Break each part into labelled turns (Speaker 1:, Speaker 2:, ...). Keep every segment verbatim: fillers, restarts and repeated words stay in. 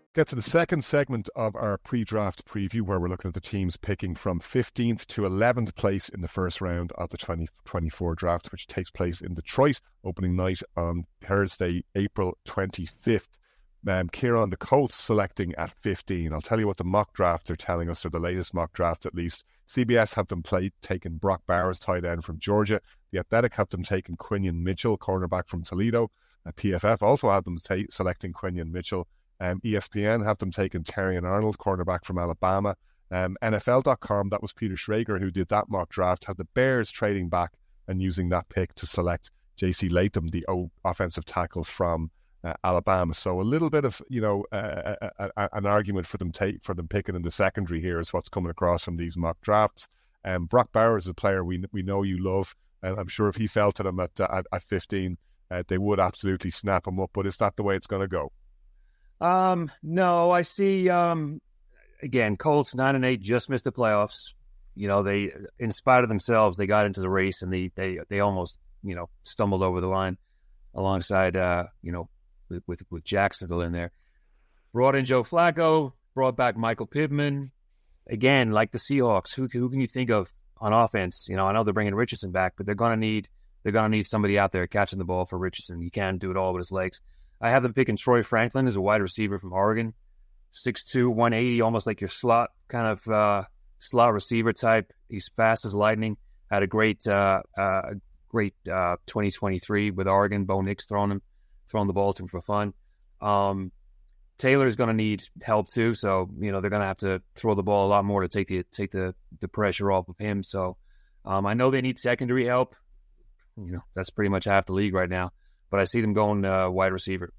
Speaker 1: Get to the second segment of our pre-draft preview, where we're looking at the teams picking from fifteenth to eleventh place in the first round of the twenty twenty-four draft, which takes place in Detroit, opening night on Thursday, April twenty-fifth. Um, Kieran, the Colts selecting at fifteen. I'll tell you what the mock drafts are telling us, or the latest mock draft at least. C B S have them play, taking Brock Bowers, tight end from Georgia. The Athletic have them taking Quinion Mitchell, cornerback from Toledo. Uh, P F F also have them ta- selecting Quinion Mitchell. Um, E S P N have them taking Terrion Arnold, cornerback from Alabama. Um, N F L dot com, that was Peter Schrager who did that mock draft, had the Bears trading back and using that pick to select J C Latham, the o- offensive tackle from uh, Alabama. So a little bit of, you know, uh, a, a, a, an argument for them take for them picking in the secondary here is what's coming across from these mock drafts. Um, Brock Bowers is a player we we know you love, and I'm sure if he fell to them at at, at fifteen, uh, they would absolutely snap him up. But is that the way it's going to go?
Speaker 2: Um, no, I see, um, again, Colts nine and eight just missed the playoffs. You know, they, in spite of themselves, they got into the race and they, they, they almost, you know, stumbled over the line alongside, uh, you know, with, with, with Jacksonville in there. Brought in Joe Flacco, brought back Michael Pittman. Again, like the Seahawks, who, who can you think of on offense? You know, I know they're bringing Richardson back, but they're going to need, they're going to need somebody out there catching the ball for Richardson. He can't do it all with his legs. I have them picking Troy Franklin as a wide receiver from Oregon. six two, one eighty, almost like your slot kind of uh, slot receiver type. He's fast as lightning. Had a great uh, uh, great uh, twenty twenty-three with Oregon. Bo Nix throwing him, throwing the ball to him for fun. Um, Taylor's going to need help too, so you know they're going to have to throw the ball a lot more to take the take the, the pressure off of him. So um, I know they need secondary help. You know that's pretty much half the league right now. But I see them going uh, wide receiver.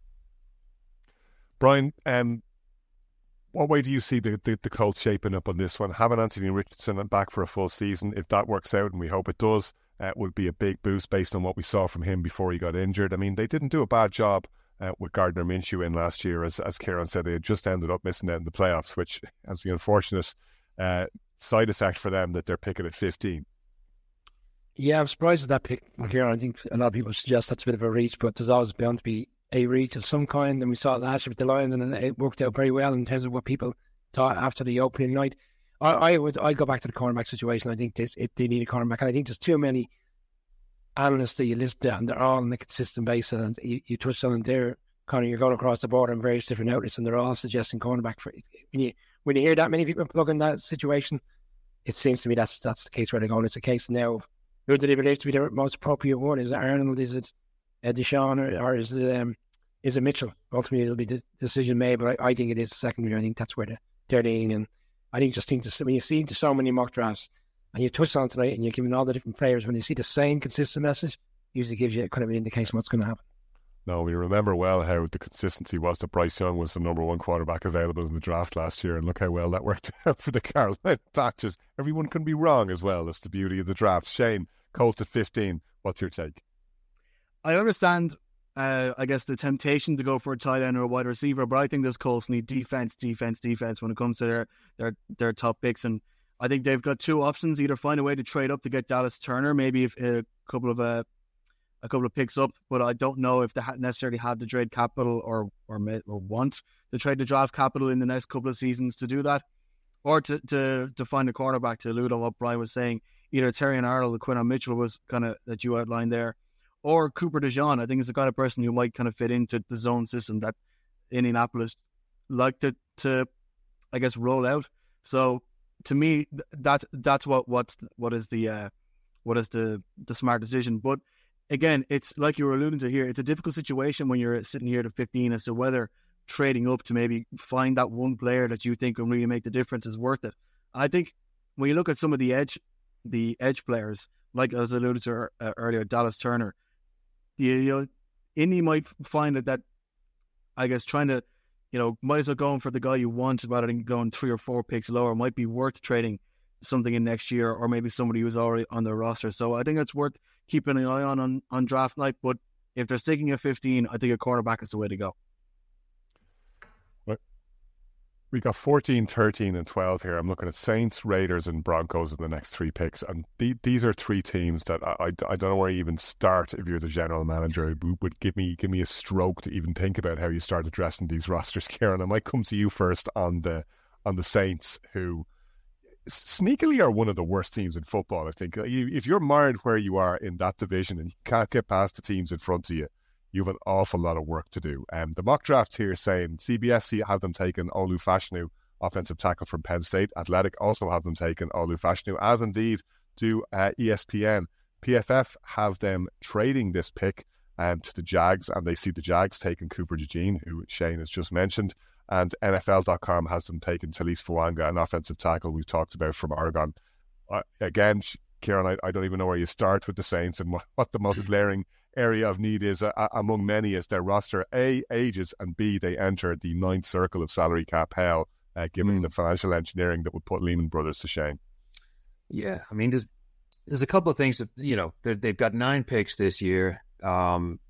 Speaker 1: Brian, um, what way do you see the, the, the Colts shaping up on this one? Having Anthony Richardson back for a full season, if that works out, and we hope it does, uh, would be a big boost based on what we saw from him before he got injured. I mean, they didn't do a bad job uh, with Gardner Minshew in last year. As as Kieran said, they had just ended up missing out in the playoffs, which has the unfortunate uh, side effect for them that they're picking at fifteen.
Speaker 3: Yeah, I'm surprised at that pick, Kieran. I think a lot of people suggest that's a bit of a reach, but there's always bound to be a reach of some kind. And we saw it last year with the Lions, and it worked out very well in terms of what people thought after the opening night. I, I would I go back to the cornerback situation. I think this, if they need a cornerback, and I think there's too many analysts that you list down, they're all on a consistent basis. And you, you touched on it there, Conor. You're going across the board on various different outlets, and they're all suggesting cornerback. For when you when you hear that many people plug in that situation, it seems to me that's that's the case where they're going. It's a case now of who do they believe to be the most appropriate one? Is it Arnold? Is it uh, Deshaun? Or, or is it um, is it Mitchell? Ultimately, it'll be the decision made, but I, I think it is secondary. I think that's where the, they're leaning. And I think just think to, when you see so many mock drafts, and you touched on tonight, and you're giving all the different players, when you see the same consistent message, usually gives you kind of an indication what's going to happen.
Speaker 1: No, we remember well how the consistency was that Bryce Young was the number one quarterback available in the draft last year, and look how well that worked out for the Carolina Panthers. Everyone can be wrong as well. That's the beauty of the draft. Shane, Colts at fifteen, what's your take?
Speaker 4: I understand, uh, I guess, the temptation to go for a tight end or a wide receiver, but I think this Colts need defense, defense, defense when it comes to their, their, their top picks. And I think they've got two options: either find a way to trade up to get Dallas Turner, maybe if a couple of uh, a couple of picks up, but I don't know if they necessarily have the trade capital or or, or want to trade the draft capital in the next couple of seasons to do that, or to to, to find a cornerback to allude on what Brian was saying. Either Terrion Arnold or Quinton Mitchell was kind of that you outlined there, or Cooper DeJean. I think is the kind of person who might kind of fit into the zone system that Indianapolis like to to I guess roll out. So to me, that's that's what what's what is the uh, what is the the smart decision. But again, it's like you were alluding to here. It's a difficult situation when you're sitting here at fifteen as to whether trading up to maybe find that one player that you think can really make the difference is worth it. And I think when you look at some of the edge, the edge players, like as I alluded to uh, earlier, Dallas Turner, you, you know, Indy might find it that, I guess, trying to, you know, might as well going for the guy you want rather than going three or four picks lower might be worth trading something in next year, or maybe somebody who's already on their roster. So I think it's worth keeping an eye on, on on draft night. But if they're sticking at fifteen, I think a cornerback is the way to go.
Speaker 1: We got fourteen, thirteen, and twelve here. I'm looking at Saints, Raiders, and Broncos in the next three picks. And th- these are three teams that I, I, I don't know where you even start if you're the general manager. It would give me give me a stroke to even think about how you start addressing these rosters, Kieran. I might come to you first on the on the Saints, who sneakily are one of the worst teams in football, I think. If you're mired where you are in that division and you can't get past the teams in front of you, you have an awful lot of work to do. Um, the mock draft here saying C B S have them taking Olu Fashanu, offensive tackle from Penn State. Athletic also have them taking Olu Fashanu, as indeed do uh, E S P N. P F F have them trading this pick um, to the Jags, and they see the Jags taking Cooper DeJean, who Shane has just mentioned. And N F L dot com has them taking Talise Fuanga, an offensive tackle we've talked about from Oregon. Uh, again, Kieran, I, I don't even know where you start with the Saints and what, what the most glaring area of need is uh, among many is their roster. A, ages, and B, they enter the ninth circle of salary cap hell, uh, given mm. the financial engineering that would put Lehman Brothers to shame.
Speaker 2: Yeah, I mean, there's there's a couple of things that, you know, they've got nine picks this year. Um,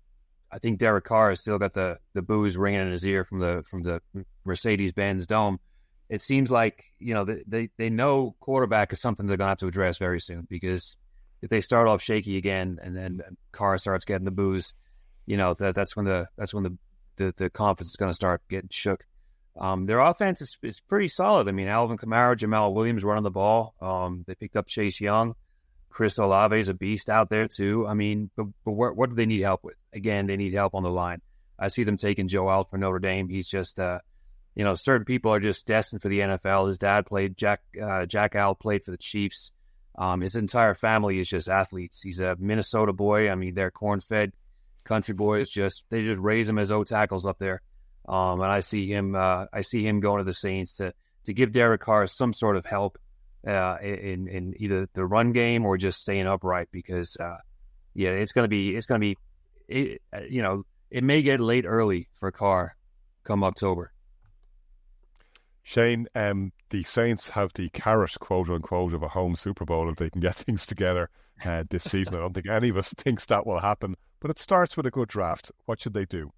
Speaker 2: I think Derek Carr has still got the, the boos ringing in his ear from the from the Mercedes-Benz Dome. It seems like, you know, they, they know quarterback is something they're going to have to address very soon, because if they start off shaky again and then Carr starts getting the boos, you know, that that's when the that's when the the, the confidence is going to start getting shook. Um, their offense is, is pretty solid. I mean, Alvin Kamara, Jamal Williams running the ball. Um, they picked up Chase Young. Chris Olave is a beast out there too. I mean, but, but what, what do they need help with? Again, they need help on the line. I see them taking Joe Alt for Notre Dame. He's just, uh, you know, certain people are just destined for the N F L. His dad played, Jack uh, Jack Alt played for the Chiefs. Um, his entire family is just athletes. He's a Minnesota boy. I mean, they're corn-fed country boys. Just they just raise him as O tackles up there. Um, and I see him. Uh, I see him going to the Saints to to give Derek Carr some sort of help uh, in in either the run game or just staying upright. Because uh, yeah, it's gonna be it's gonna be it, you know it may get late early for Carr come October.
Speaker 1: Shane, um, the Saints have the carrot, quote unquote, of a home Super Bowl if they can get things together uh, this season. I don't think any of us thinks that will happen, but it starts with a good draft. What should they do?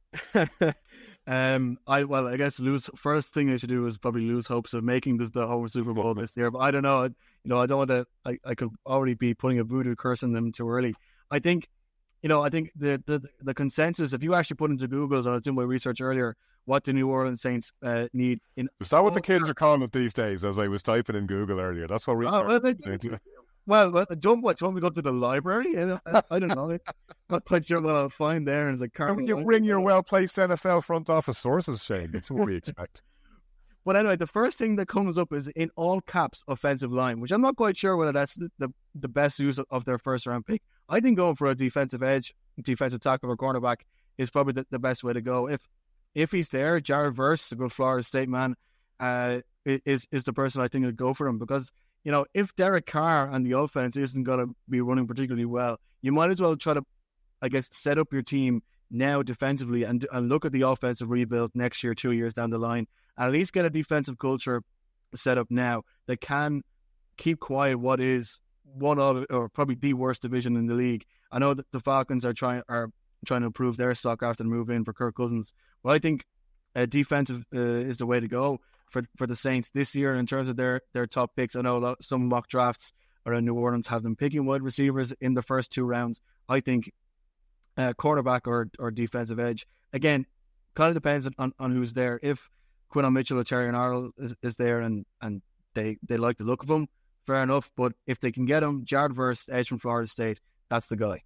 Speaker 4: um, I well, I guess lose first thing they should do is probably lose hopes of making this the home Super Bowl this year. But I don't know. You know, I don't want to. I, I could already be putting a voodoo curse on them too early. I think, you know, I think the the the consensus. If you actually put into Google, as I was doing my research earlier, what the New Orleans Saints uh, need in
Speaker 1: is that what the kids are calling it these days? As I was typing in Google earlier, that's what research.
Speaker 4: Oh, well, well, well, don't what? Do you want me to go to the library? I, I don't know. I'm not quite sure what I'll find there in the car.
Speaker 1: You ring your well-placed N F L front office sources, Shane. That's what we expect.
Speaker 4: But anyway, the first thing that comes up is in all caps offensive line, which I'm not quite sure whether that's the, the, the best use of, of their first round pick. I think going for a defensive edge, defensive tackle or cornerback is probably the, the best way to go. If if he's there, Jared Verse, a good Florida State man, uh, is is the person I think would go for him, because you know, if Derek Carr and the offense isn't going to be running particularly well, you might as well try to, I guess, set up your team now defensively and and look at the offensive rebuild next year, two years down the line, and at least get a defensive culture set up now that can keep quiet what is one of, or probably the worst division in the league. I know that the Falcons are trying are trying to improve their stock after the move in for Kirk Cousins, but I think uh, defensive uh, is the way to go for for the Saints this year in terms of their, their top picks. I know a lot, some mock drafts around New Orleans have them picking wide receivers in the first two rounds. I think uh, quarterback or or defensive edge. Again, kind of depends on, on who's there. If Quinton Mitchell or Terrion Arnold is, is there and, and they, they like the look of him, fair enough. But if they can get him, Jared Verse, edge from Florida State, that's the guy.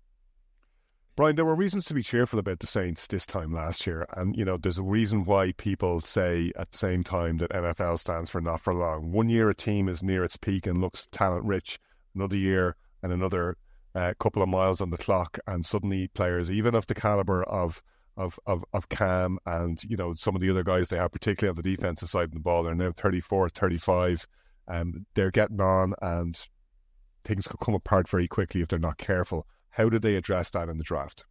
Speaker 1: Brian, there were reasons to be cheerful about the Saints this time last year. And, you know, there's a reason why people say at the same time that N F L stands for not for long. One year a team is near its peak and looks talent-rich. Another year and another uh, couple of miles on the clock, and suddenly players, even of the caliber of of of of Cam and, you know, some of the other guys they have, particularly on the defensive side of the ball, they're now thirty-four, thirty-five. Um, they're getting on, and things could come apart very quickly if they're not careful. How did they address that in the draft?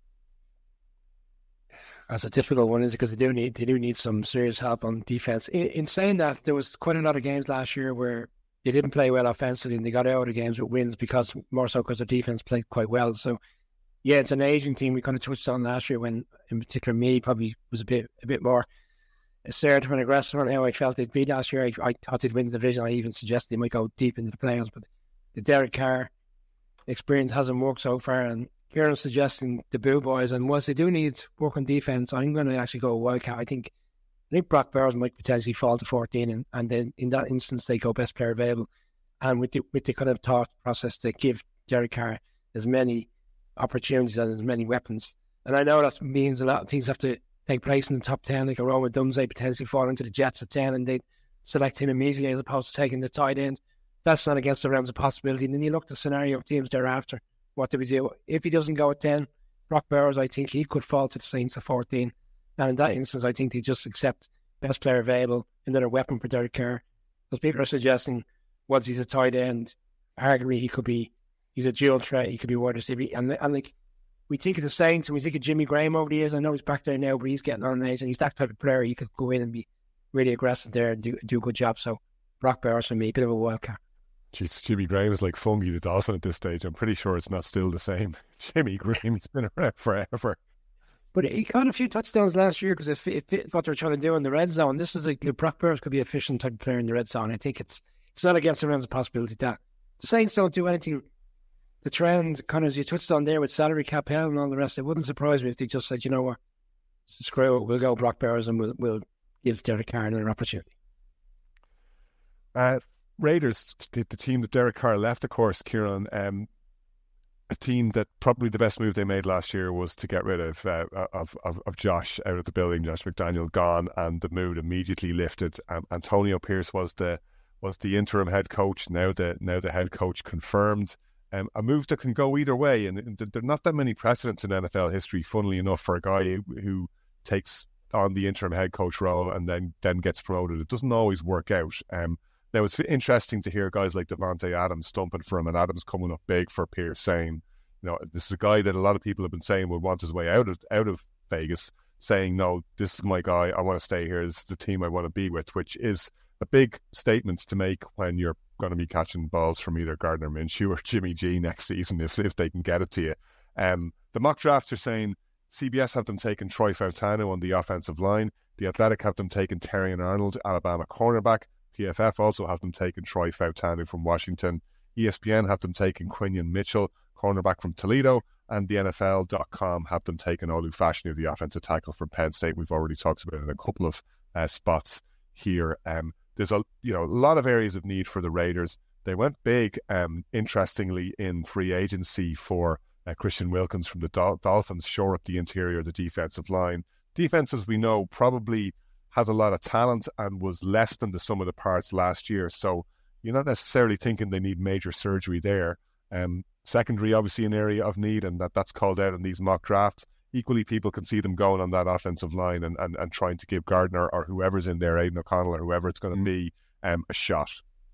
Speaker 3: That's a difficult one, is it? Because they do need they do need some serious help on defense. In, in saying that, there was quite a lot of games last year where they didn't play well offensively and they got out of games with wins because more so because their defense played quite well. So, yeah, it's an aging team. We kind of touched on last year when, in particular, me probably was a bit a bit more assertive and aggressive on how I felt they'd be last year. I, I thought they'd win the division. I even suggested they might go deep into the playoffs, but the Derek Carr experience hasn't worked so far, and Kieran's suggesting the Boo Boys, and whilst they do need work on defence, I'm going to actually go Wildcat. I think I think Brock Bowers might potentially fall to fourteen, and, and then in that instance they go best player available, and with the, with the kind of thought process to give Derek Carr as many opportunities and as many weapons. And I know that means a lot of things have to take place in the top ten, like a Roma Dumsey potentially falling to the Jets at ten, and they select him immediately as opposed to taking the tight end. That's not against the realms of possibility. And then you look at the scenario of teams thereafter. What do we do? If he doesn't go at ten, Brock Bowers, I think he could fall to the Saints at fourteen. And in that instance, I think they just accept best player available, another weapon for Derek Carr. Because people are suggesting, once he's a tight end, arguably he could be, he's a dual threat, he could be wide receiver. And, and like, we think of the Saints and we think of Jimmy Graham over the years. I know he's back there now, but he's getting on in age, and he's that type of player. He could go in and be really aggressive there and do, do a good job. So Brock Bowers for me, a bit of a wildcat.
Speaker 1: Jeez, Jimmy Graham is like fungi the Dolphin at this stage. I'm pretty sure it's not still the same. Jimmy Graham, he's been around forever.
Speaker 3: But he got a few touchdowns last year because it fit, fit what they're trying to do in the red zone. This is like Brock Bowers could be a efficient type of player in the red zone. I think it's it's not against the realms of possibility that the Saints don't do anything. The trend, kind of as you touched on there with salary cap hell and all the rest, it wouldn't surprise me if they just said, you know what, screw it, we'll go Brock Bowers and we'll, we'll give Derek Carr another opportunity.
Speaker 1: Uh, Raiders, the, the team that Derek Carr left, of course, Kieran, um, a team that probably the best move they made last year was to get rid of uh, of, of of Josh out of the building. Josh McDaniel gone, and the mood immediately lifted. Um, Antonio Pierce was the was the interim head coach. Now the now the head coach confirmed. Um, a move that can go either way, and, and there are not that many precedents in N F L history, funnily enough, for a guy who, who takes on the interim head coach role and then then gets promoted. It doesn't always work out. Um, Now, it's interesting to hear guys like Davante Adams stumping for him, and Adams coming up big for Pierce, saying, you know, this is a guy that a lot of people have been saying would want his way out of out of Vegas, saying, no, this is my guy, I want to stay here, this is the team I want to be with, which is a big statement to make when you're going to be catching balls from either Gardner Minshew or Jimmy G next season, if if they can get it to you. Um, the mock drafts are saying C B S have them taking Troy Fautanu on the offensive line. The Athletic have them taking Terrion Arnold, Alabama cornerback. P F F also have them taking Troy Fautanu from Washington. E S P N have them taking Quinion Mitchell, cornerback from Toledo, and the N F L dot com have them taking Olu Fashanu, the offensive tackle from Penn State. We've already talked about it in a couple of uh, spots here. Um, there's a you know a lot of areas of need for the Raiders. They went big, um, interestingly, in free agency for uh, Christian Wilkins from the Dol- Dolphins, shore up the interior of the defensive line. Defense, as we know, probably has a lot of talent and was less than the sum of the parts last year. So you're not necessarily thinking they need major surgery there. Um, secondary, obviously, an area of need, and that, that's called out in these mock drafts. Equally, people can see them going on that offensive line and, and, and trying to give Gardner or whoever's in there, Aidan O'Connell or whoever it's going to be, um, a shot.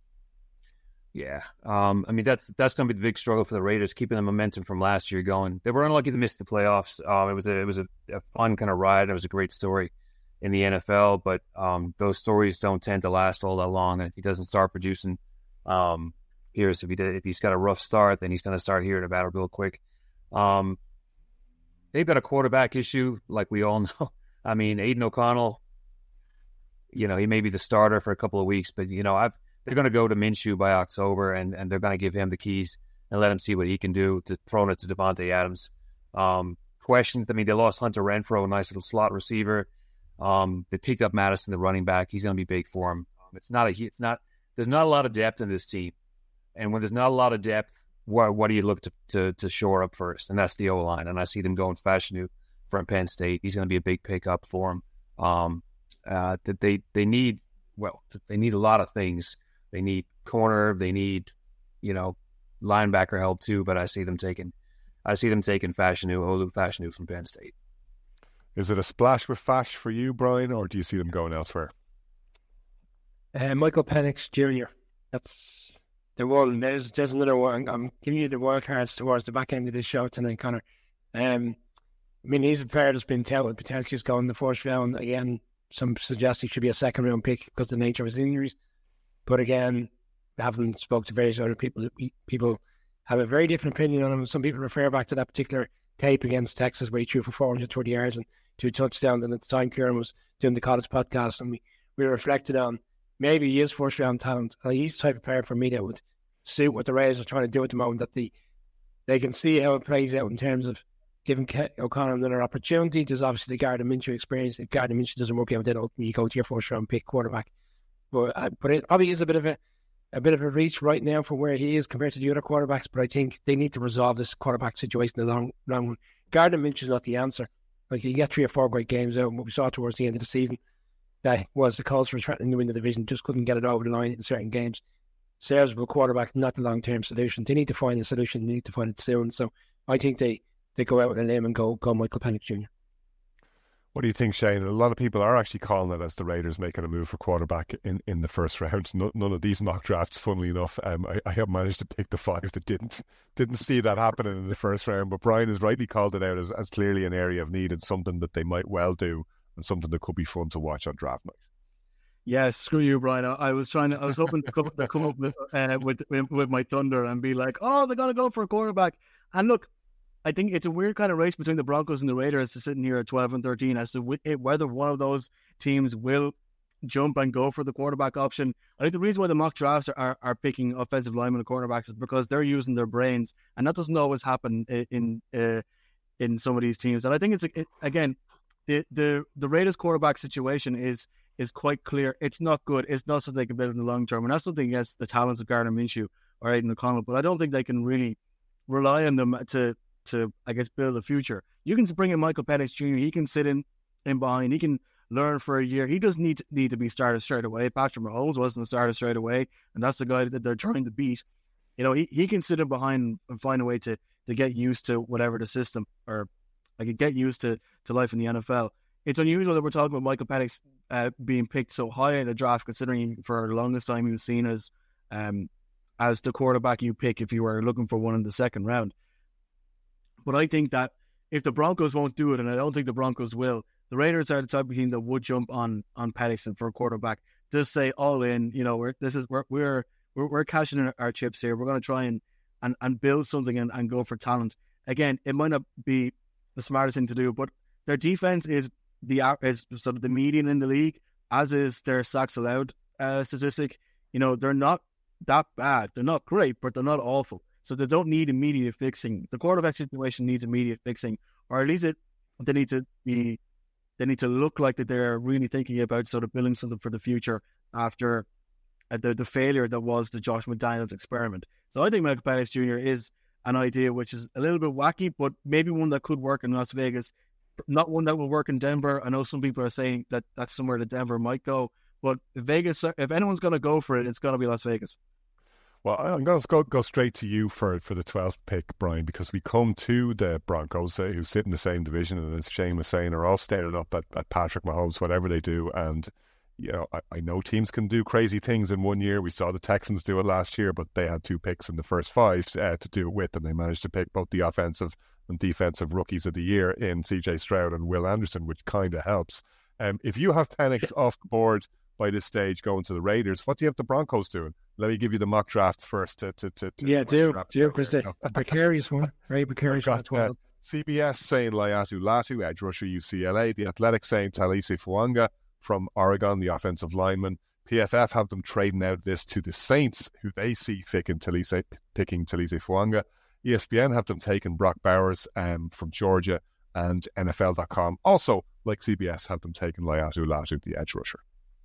Speaker 2: Yeah, um, I mean, that's that's going to be the big struggle for the Raiders, keeping the momentum from last year going. They were unlucky to miss the playoffs. Um, it was a it was a, a fun kind of ride. It was a great story in the N F L, but um, those stories don't tend to last all that long. And if he doesn't start producing, um, Pierce, if he did, if he's got a rough start, then he's going to start hearing about it real quick. Um, they've got a quarterback issue, like we all know. I mean, Aidan O'Connell, you know, he may be the starter for a couple of weeks, but you know, I've they're going to go to Minshew by October, and, and they're going to give him the keys and let him see what he can do, to throwing it to Davante Adams. Um, questions. I mean, they lost Hunter Renfrow, a nice little slot receiver. Um, they picked up Madison, the running back. He's going to be big for him. Um, it's not a, it's not, there's not a lot of depth in this team. And when there's not a lot of depth, what, what do you look to, to, to shore up first? And that's the O-line. And I see them going Fashanu from Penn State. He's going to be a big pickup for them. Um, uh, that they, they need, well, they need a lot of things. They need corner. They need, you know, linebacker help too. But I see them taking, I see them taking Fashanu, Olu Fashanu from Penn State.
Speaker 1: Is it a splash with Fash for you, Brian, or do you see them going elsewhere?
Speaker 3: Uh, Michael Penix Junior That's the one. There's there's another one. I'm giving you the wild cards towards the back end of this show tonight, Connor. Um, I mean, he's a player that's been touted potentially just going in the first round. Again, some suggest he should be a second round pick because of the nature of his injuries. But again, having spoke to various other people, people have a very different opinion on him. Some people refer back to that particular tape against Texas where he threw for four hundred thirty yards and two touchdowns. And at the time, Kieran was doing the college podcast, and we, we reflected on maybe he is first round talent. Like, he's the type of player for me that would suit what the Raiders are trying to do at the moment, that the, they can see how it plays out in terms of giving Ke- O'Connell another opportunity. There's obviously the Gardner Minshew experience. If Gardner Minshew doesn't work out, then ultimately you go to your first round pick quarterback. But uh, but it probably is a bit of a a bit of a reach right now for where he is compared to the other quarterbacks. But I think they need to resolve this quarterback situation in the long long run. Gardner Minshew is not the answer. Like, you get three or four great games out, and what we saw towards the end of the season, that was the Colts were threatening to win the division, just couldn't get it over the line in certain games. Serviceable quarterback, not the long term solution. They need to find a solution. They need to find it soon. So I think they, they go out with a limb and go go Michael Penix Junior
Speaker 1: What do you think, Shane? A lot of people are actually calling it as the Raiders making a move for quarterback in, in the first round. No, none of these mock drafts, funnily enough, um, I, I have managed to pick the five that didn't didn't see that happening in the first round. But Brian has rightly called it out as, as clearly an area of need and something that they might well do, and something that could be fun to watch on draft night.
Speaker 4: Yeah, screw you, Brian. I, I was trying to, I was hoping to come, to come up with, uh, with, with with my thunder and be like, oh, they're going to go for a quarterback. And look, I think it's a weird kind of race between the Broncos and the Raiders to sitting here at twelve and thirteen as to whether one of those teams will jump and go for the quarterback option. I think the reason why the mock drafts are, are, are picking offensive linemen and quarterbacks is because they're using their brains, and that doesn't always happen in in, uh, in some of these teams. And I think it's it, again the the the Raiders quarterback situation is is quite clear. It's not good. It's not something they can build in the long term, and that's something against the talents of Gardner Minshew or Aidan O'Connell. But I don't think they can really rely on them to. to, I guess, build a future. You can bring in Michael Penix Junior He can sit in, in behind. He can learn for a year. He doesn't need to, need to be started straight away. Patrick Mahomes wasn't a starter straight away, and that's the guy that they're trying to beat. You know, he, he can sit in behind and find a way to, to get used to whatever the system, or like get used to, to life in the N F L. It's unusual that we're talking about Michael Penix uh, being picked so high in the draft, considering for the longest time he was seen as um, as the quarterback you pick if you were looking for one in the second round. But I think that if the Broncos won't do it, and I don't think the Broncos will, the Raiders are the type of team that would jump on on Patterson for a quarterback. Just say all in, you know, we're this is we're we're we're, we're cashing in our chips here. We're going to try and, and, and build something and, and go for talent. Again, it might not be the smartest thing to do, but their defense is the is sort of the median in the league, as is their sacks allowed uh, statistic. You know, they're not that bad. They're not great, but they're not awful. So they don't need immediate fixing. The quarterback situation needs immediate fixing, or at least it they need to be they need to look like that they're really thinking about sort of building something for the future after uh, the the failure that was the Josh McDaniels experiment. So I think Michael Penix Junior is an idea which is a little bit wacky, but maybe one that could work in Las Vegas. Not one that will work in Denver. I know some people are saying that that's somewhere that Denver might go, but if Vegas, if anyone's going to go for it, it's going to be Las Vegas.
Speaker 1: Well, I'm going to go, go straight to you for, for the twelfth pick, Brian, because we come to the Broncos, uh, who sit in the same division, and as Shane was saying, are all staring up at, at Patrick Mahomes, whatever they do. And, you know, I, I know teams can do crazy things in one year. We saw the Texans do it last year, but they had two picks in the first five uh, to do it with, and they managed to pick both the offensive and defensive rookies of the year in C J Stroud and Will Anderson, which kind of helps. Um, if you have Penix off the board by this stage going to the Raiders, what do you have the Broncos doing? Let me give you the mock drafts first. To, to, to, to
Speaker 3: yeah, do, do, because the precarious one, very precarious one.
Speaker 1: Uh, C B S saying Laiatu Latu, edge rusher, U C L A. The Athletic saying Talise Fuanga from Oregon, the offensive lineman. P F F have them trading out this to the Saints, who they see picking Talise, picking Talise Fuanga. E S P N have them taking Brock Bowers um, from Georgia, and N F L dot com also, like C B S, have them taking Laiatu Latu, the edge rusher.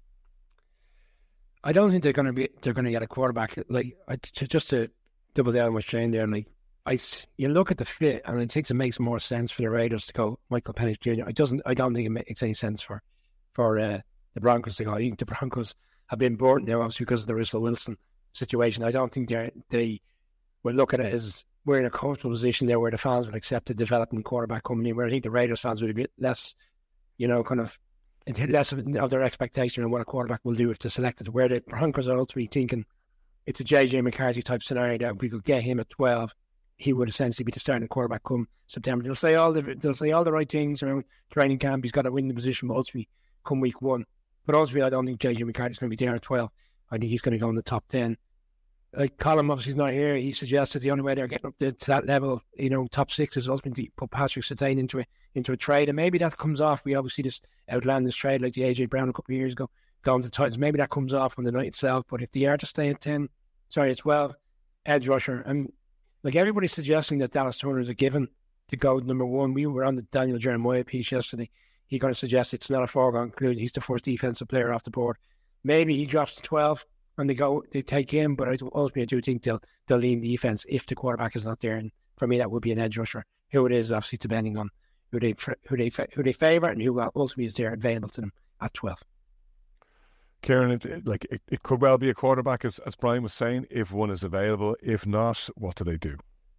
Speaker 3: I don't think they're going to be. They're going to get a quarterback. Like I, to, just to double down with Shane there, like I, you look at the fit, and I think it makes more sense for the Raiders to go Michael Penix Junior It doesn't. I don't think it makes any sense for for uh, the Broncos to go. I think the Broncos have been bored now, obviously because of the Russell Wilson situation. I don't think they they will look at it as we're in a comfortable position there, where the fans would accept a developing quarterback coming in. Where I think the Raiders fans would be a bit less, you know, kind of. less of, of their expectation of what a quarterback will do if they're selected. Where the Broncos are ultimately thinking it's a J J McCarthy type scenario that if we could get him at twelve, he would essentially be the starting quarterback come September. They'll say all the they'll say all the right things around training camp. He's got to win the position, but ultimately come week one. But ultimately, I don't think J J McCarthy's going to be there at twelve. I think he's going to go in the top ten. like Colin obviously is not here. He suggested the only way they're getting up to, to that level, you know, top six, is ultimately put Patrick Surtain into a into a trade, and maybe that comes off. We obviously just outlandish trade like the A J Brown a couple of years ago, going to the Titans. Maybe that comes off on the night itself. But if they are to stay at ten, sorry, at twelve, edge rusher, and like everybody's suggesting that Dallas Turner is a given to go number one. We were on the Daniel Jeremiah piece yesterday. He kind of suggests it's not a foregone conclusion. He's the first defensive player off the board. Maybe he drops to twelve and they go, they take him. But I ultimately I do think they'll they'll lean defense if the quarterback is not there. And for me, that would be an edge rusher. Who it is, obviously, depending on who they who they who they favour and who ultimately is there available to them at twelve.
Speaker 1: Kieran, it, like it, it could well be a quarterback, as as Brian was saying, if one is available. If not, what do they do?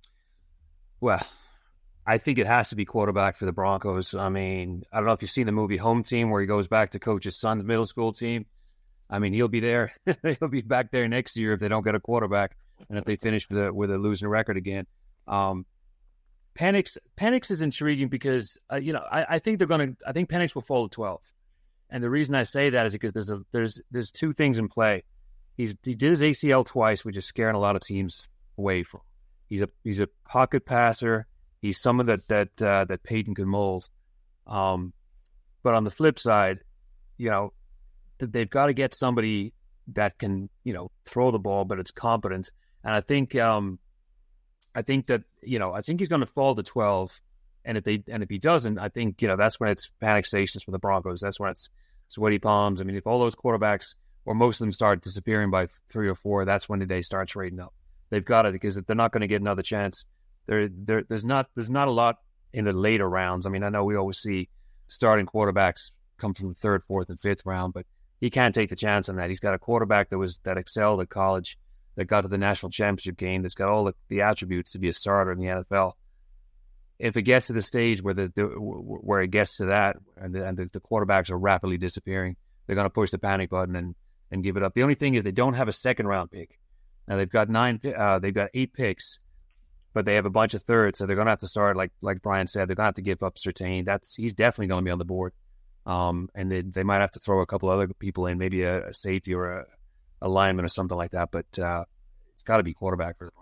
Speaker 2: Well, I think it has to be quarterback for the Broncos. I mean, I don't know if you've seen the movie Home Team, where he goes back to coach his son's middle school team. I mean, he'll be there. He'll be back there next year if they don't get a quarterback and if they finish with a, with a losing record again. Um, Penix, Penix is intriguing because, uh, you know, I, I think they're going to, I think Penix will fall to twelve. And the reason I say that is because there's a, there's there's two things in play. He's he did his A C L twice, which is scaring a lot of teams away from him. He's a he's a pocket passer. He's someone that that uh, that Peyton can mold. Um, but on the flip side, you know, they've got to get somebody that can, you know, throw the ball, but it's competent. And I think um, I think that you know I think he's going to fall to twelve. And if they and if he doesn't, I think, you know, that's when it's panic stations for the Broncos. That's when it's sweaty palms. I mean, if all those quarterbacks or most of them start disappearing by three or four, that's when they start trading up. They've got it because they're not going to get another chance. There, there, there's not there's not a lot in the later rounds. I mean, I know we always see starting quarterbacks come from the third, fourth, and fifth round, but he can't take the chance on that. He's got a quarterback that was that excelled at college, that got to the national championship game, that's got all the, the attributes to be a starter in the N F L. If it gets to the stage where the, the where it gets to that, and the, and the, the quarterbacks are rapidly disappearing, they're going to push the panic button and, and give it up. The only thing is they don't have a second round pick. Now they've got nine, uh, they've got eight picks, but they have a bunch of thirds, so they're going to have to start like like Brian said. They're going to have to give up Surtain. That's he's definitely going to be on the board, um, and they they might have to throw a couple other people in, maybe a, a safety or a, a lineman or something like that. But uh, it's got to be quarterback for the Broncos.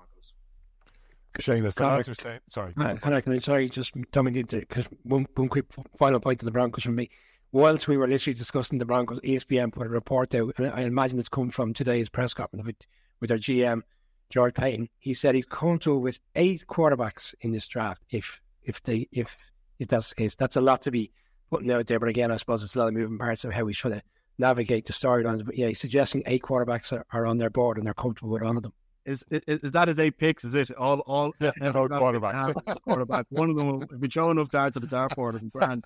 Speaker 1: Shane, that's the answer. Saying, sorry.
Speaker 3: Uh, can I, can I, sorry, just coming into, because one, one quick final point to the Broncos from me. Whilst we were literally discussing the Broncos, E S P N put a report out, and I imagine it's come from today's press conference with, with their G M, George Payton. He said he's comfortable with eight quarterbacks in this draft if if they if if that's the case. That's a lot to be putting out there, but again, I suppose it's a lot of moving parts of how we should navigate the storylines. But yeah, he's suggesting eight quarterbacks are, are on their board and they're comfortable with all of them.
Speaker 4: Is, is is that his eight picks? Is it all all
Speaker 1: yeah, all quarterbacks?
Speaker 4: Quarterback. One of them will be throwing enough darts at the dartboard and grand.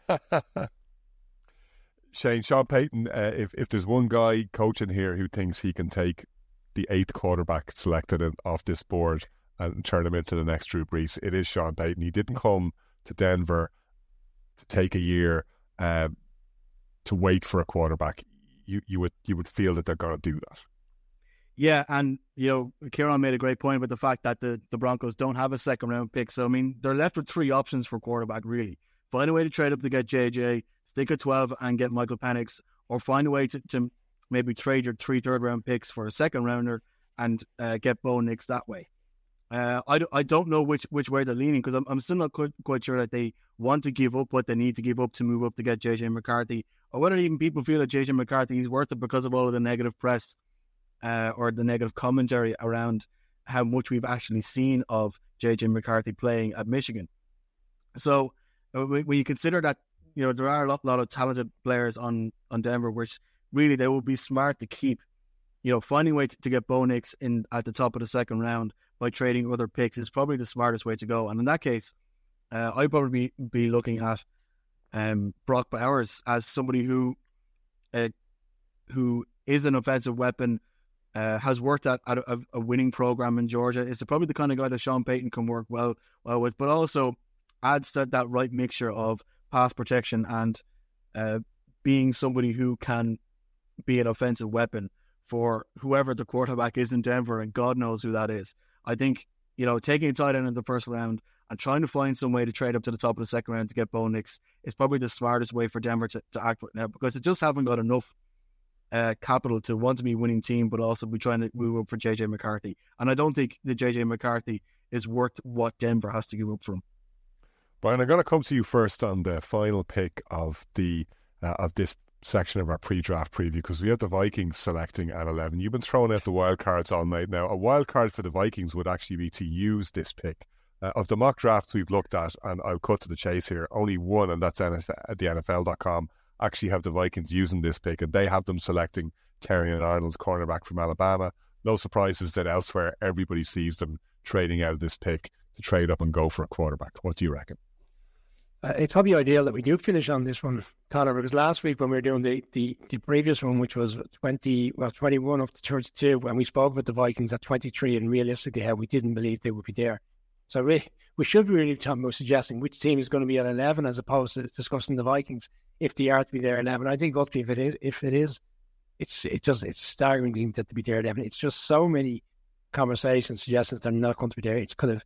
Speaker 1: Shane, Sean Payton, uh, if if there's one guy coaching here who thinks he can take the eighth quarterback selected in, off this board and turn him into the next Drew Brees, it is Sean Payton. He didn't come to Denver to take a year uh, to wait for a quarterback. You you would you would feel that they're going to do that.
Speaker 4: Yeah, and, you know, Kieran made a great point about the fact that the, the Broncos don't have a second-round pick. So, I mean, they're left with three options for quarterback, really. Find a way to trade up to get J J, stick at twelve and get Michael Penix, or find a way to, to maybe trade your three third-round picks for a second-rounder and uh, get Bo Nix that way. Uh, I, I don't know which, which way they're leaning, because I'm, I'm still not quite, quite sure that they want to give up what they need to give up to move up to get J J McCarthy, or whether even people feel that J J McCarthy is worth it because of all of the negative press Uh, or the negative commentary around how much we've actually seen of J J McCarthy playing at Michigan. So uh, when you consider that, you know, there are a lot, lot of talented players on, on Denver, which really they would be smart to keep, you know, finding a way to, to get Bo Nix in at the top of the second round by trading other picks is probably the smartest way to go. And in that case, uh, I'd probably be, be looking at um, Brock Bowers as somebody who uh, who is an offensive weapon. Uh, has worked at, at a, a winning program in Georgia. Is probably the kind of guy that Sean Payton can work well well with, but also adds that, that right mixture of pass protection and uh, being somebody who can be an offensive weapon for whoever the quarterback is in Denver, and God knows who that is. I think, you know, taking a tight end in the first round and trying to find some way to trade up to the top of the second round to get Bo Nix is probably the smartest way for Denver to, to act right now, because they just haven't got enough uh, capital to want to be a winning team, but also be trying to move up for J J McCarthy. And I don't think that J J McCarthy is worth what Denver has to give up for him.
Speaker 1: Brian, I'm going to come to you first on the final pick of the uh, of this section of our pre-draft preview, because we have the Vikings selecting at eleven. You've been throwing out the wild cards all night now. A wild card for the Vikings would actually be to use this pick. Uh, of the mock drafts we've looked at, and I'll cut to the chase here, only one, and that's N F L, the N F L dot com, actually have the Vikings using this pick, and they have them selecting Terrion Arnold, cornerback from Alabama. No surprises that elsewhere everybody sees them trading out of this pick to trade up and go for a quarterback. What do you reckon?
Speaker 3: Uh, it's probably ideal that we do finish on this one, Conor, because last week when we were doing the, the, the previous one, which was twenty, well, twenty-one up to thirty-two, and we spoke about the Vikings at twenty-three, and realistically how we didn't believe they would be there. So we, we should be really talking about suggesting which team is going to be at eleven as opposed to discussing the Vikings if they are to be there at eleven. I think ultimately if it is, if it is, it's it just it's staggering that to be there at eleven. It's just so many conversations suggesting that they're not going to be there. It's kind of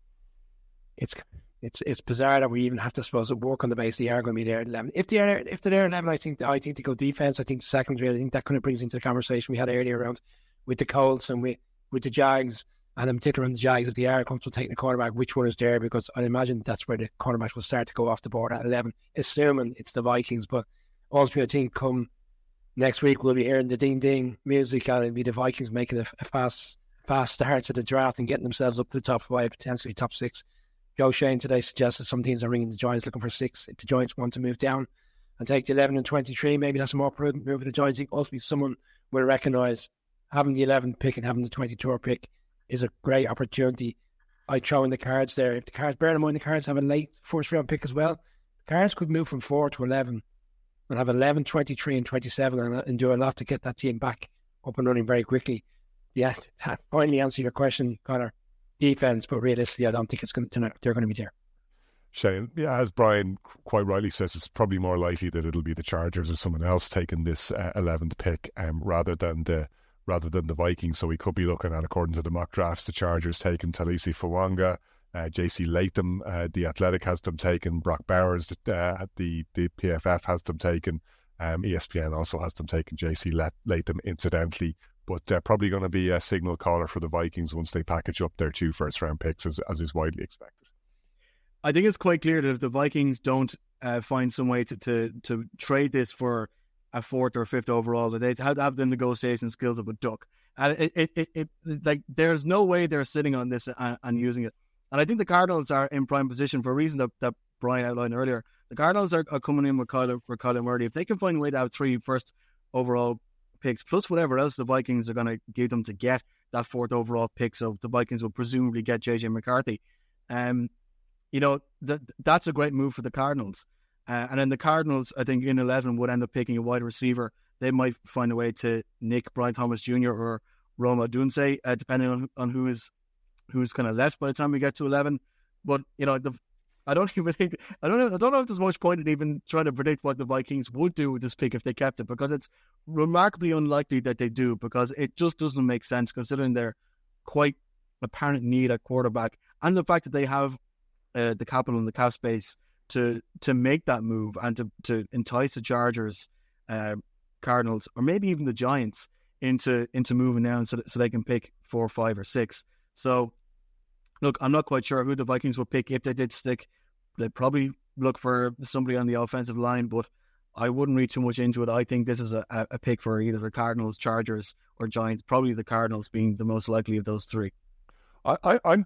Speaker 3: it's it's it's bizarre that we even have to suppose work on the base they are going to be there at eleven. If they are if they're there at eleven, I think I think to go defense. I think secondary. I think that kind of brings into the conversation we had earlier around with the Colts and with with the Jags. And in particular on the Jags, if they are comfortable taking the cornerback, which one is there? Because I imagine that's where the cornerbacks will start to go off the board at eleven, assuming it's the Vikings. But ultimately, I think come next week, we'll be hearing the ding-ding music, and it'll be the Vikings making a, a fast fast start to the draft and getting themselves up to the top five, potentially top six. Joe Shane today suggested some teams are ringing the Giants looking for six. If the Giants want to move down and take the eleven and twenty-three, maybe that's a more prudent move for the Giants. I think ultimately someone will recognise having the eleventh pick and having the twenty-two pick is a great opportunity. I throw in the Cards there. If the Cards, bear in mind the Cards have a late first round pick as well. The Cards could move from four to eleven and have eleven, twenty-three and twenty-seven and, and do a lot to get that team back up and running very quickly. Yes, finally answer your question, Conor. Defense, but realistically, I don't think it's going to, they're going to be there.
Speaker 1: Shane, yeah, as Brian quite rightly says, it's probably more likely that it'll be the Chargers or someone else taking this uh, eleventh pick um, rather than the rather than the Vikings. So we could be looking at, according to the mock drafts, the Chargers taking Talisi Fawanga, uh, J C Latham, uh, The Athletic has them taken, Brock Bowers, uh, the, the P F F has them taken, um, E S P N also has them taken, J C Latham incidentally, but uh, probably going to be a signal caller for the Vikings once they package up their two first round picks, as, as is widely expected.
Speaker 4: I think it's quite clear that if the Vikings don't uh, find some way to, to, to trade this for a fourth or fifth overall, that they'd have to have the negotiation skills of a duck. And it, it, it, it, like, there's no way they're sitting on this and, and using it. And I think the Cardinals are in prime position for a reason that, that Brian outlined earlier. The Cardinals are, are coming in with Kyler, for Kyler Murray. If they can find a way to have three first overall picks, plus whatever else the Vikings are going to give them to get that fourth overall pick, so the Vikings will presumably get J J McCarthy. Um, you know, th- that's a great move for the Cardinals. Uh, and then the Cardinals, I think, in eleven would end up picking a wide receiver. They might find a way to nick Brian Thomas Junior or Rome Odunze, uh, depending on, on who is who's kind of left by the time we get to eleven. But, you know, the, I don't even think, I don't know, I don't know if there's much point in even trying to predict what the Vikings would do with this pick if they kept it, because it's remarkably unlikely that they do, because it just doesn't make sense considering their quite apparent need at quarterback and the fact that they have uh, the capital and the cap space to to make that move and to, to entice the Chargers, uh, Cardinals, or maybe even the Giants into into moving down so that, so they can pick four, five, or six. So, look, I'm not quite sure who the Vikings would pick if they did stick. They'd probably look for somebody on the offensive line, but I wouldn't read too much into it. I think this is a, a pick for either the Cardinals, Chargers, or Giants, probably the Cardinals being the most likely of those three.
Speaker 1: I, I, I'm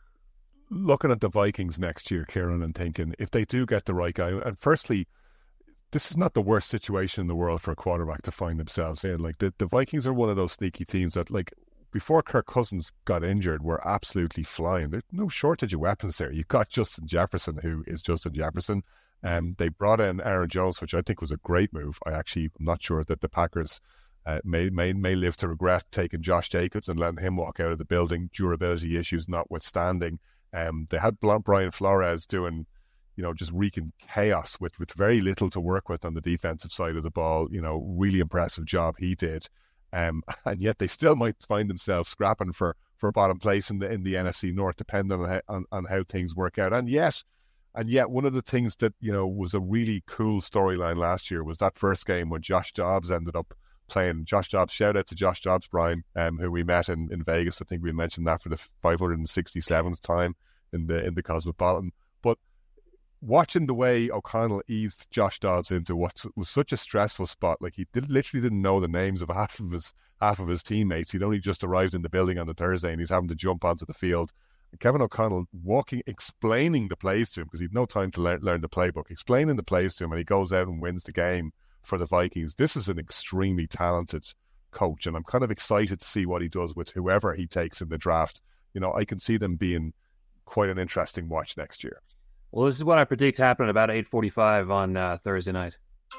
Speaker 1: looking at the Vikings next year, Kieran, and thinking if they do get the right guy, and firstly, this is not the worst situation in the world for a quarterback to find themselves in. Like the, the Vikings are one of those sneaky teams that, like, before Kirk Cousins got injured, were absolutely flying. There's no shortage of weapons there. You've got Justin Jefferson, who is Justin Jefferson. Um, they brought in Aaron Jones, which I think was a great move. I actually am not sure that the Packers uh, may, may may live to regret taking Josh Jacobs and letting him walk out of the building, durability issues notwithstanding. Um, they had Brian Flores doing, you know, just wreaking chaos with, with very little to work with on the defensive side of the ball. You know, really impressive job he did. Um, and yet they still might find themselves scrapping for, for bottom place in the in the N F C North, depending on how, on, on how things work out. And yet, and yet, one of the things that, you know, was a really cool storyline last year was that first game when Josh Dobbs ended up playing. Josh Dobbs, shout out to Josh Dobbs, Brian, um, who we met in, in Vegas. I think we mentioned that for the five hundred sixty-seventh time in the in the Cosmopolitan. But watching the way O'Connell eased Josh Dobbs into what was such a stressful spot, like he did, literally didn't know the names of half of his half of his teammates. He'd only just arrived in the building on the Thursday, and he's having to jump onto the field. And Kevin O'Connell walking, explaining the plays to him, because he'd no time to learn, learn the playbook, explaining the plays to him, and he goes out and wins the game for the Vikings. This is an extremely talented coach, and I'm kind of excited to see what he does with whoever he takes in the draft. You know, I can see them being quite an interesting watch next year.
Speaker 2: Well, this is what I predict happening about eight forty-five on uh, Thursday night.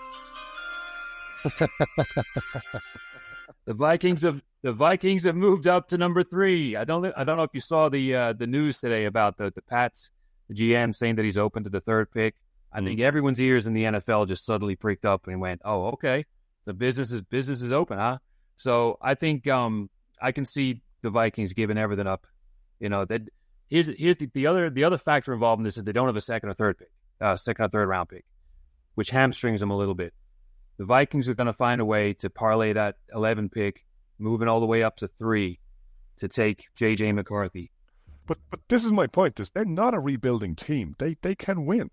Speaker 2: The Vikings have the Vikings have moved up to number three. I don't I don't know if you saw the uh, the news today about the the Pats, the G M saying that he's open to the third pick. I think everyone's ears in the N F L just suddenly pricked up and went, "Oh, okay, the business is business is open, huh?" So I think um, I can see the Vikings giving everything up. You know that here's here's the, the other the other factor involved in this is they don't have a second or third pick, uh, second or third round pick, which hamstrings them a little bit. The Vikings are going to find a way to parlay that eleven pick, moving all the way up to three, to take J J McCarthy.
Speaker 1: But but this is my point: is they're not a rebuilding team. They they can win.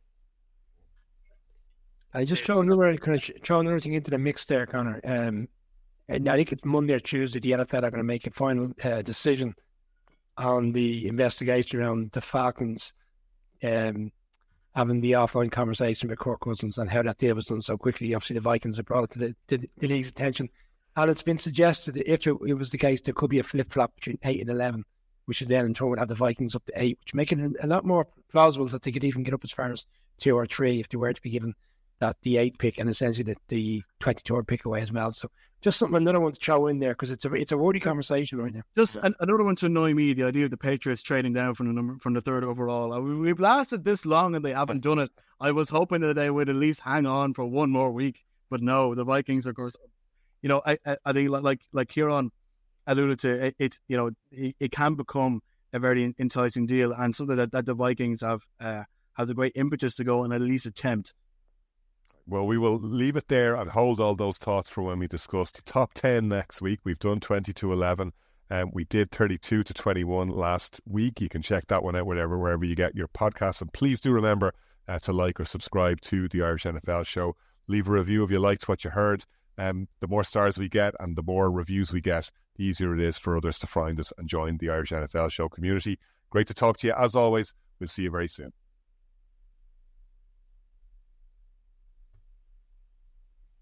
Speaker 3: I just throw another kind of throw another thing into the mix there, Connor. Um, and I think it's Monday or Tuesday. The N F L are going to make a final uh, decision on the investigation around the Falcons um, having the offline conversation with Kirk Cousins and how that deal was done so quickly. Obviously, the Vikings have brought it to the, to the league's attention, and it's been suggested that if it was the case, there could be a flip flop between eight and eleven, which would then in turn would have the Vikings up to eight, which make it a lot more plausible that they could even get up as far as two or three if they were to be given that the eight pick and essentially the, the twenty-third pick away as well. So just something another one to throw in there because it's a it's a wordy conversation right now.
Speaker 4: Just an, another one to annoy me: the idea of the Patriots trading down from the number from the third overall. Uh, we, we've lasted this long and they haven't done it. I was hoping that they would at least hang on for one more week, but no, the Vikings, of course. You know, I I, I think like like Kieran alluded to, it, it you know it, it can become a very enticing deal and something that, that the Vikings have uh, have the great impetus to go and at least attempt.
Speaker 1: Well, we will leave it there and hold all those thoughts for when we discuss the top ten next week. We've done twenty to eleven. Um, we did thirty-two to twenty-one last week. You can check that one out wherever, wherever you get your podcasts. And please do remember uh, to like or subscribe to the Irish N F L Show. Leave a review if you liked what you heard. Um, the more stars we get and the more reviews we get, the easier it is for others to find us and join the Irish N F L Show community. Great to talk to you. As always, we'll see you very soon.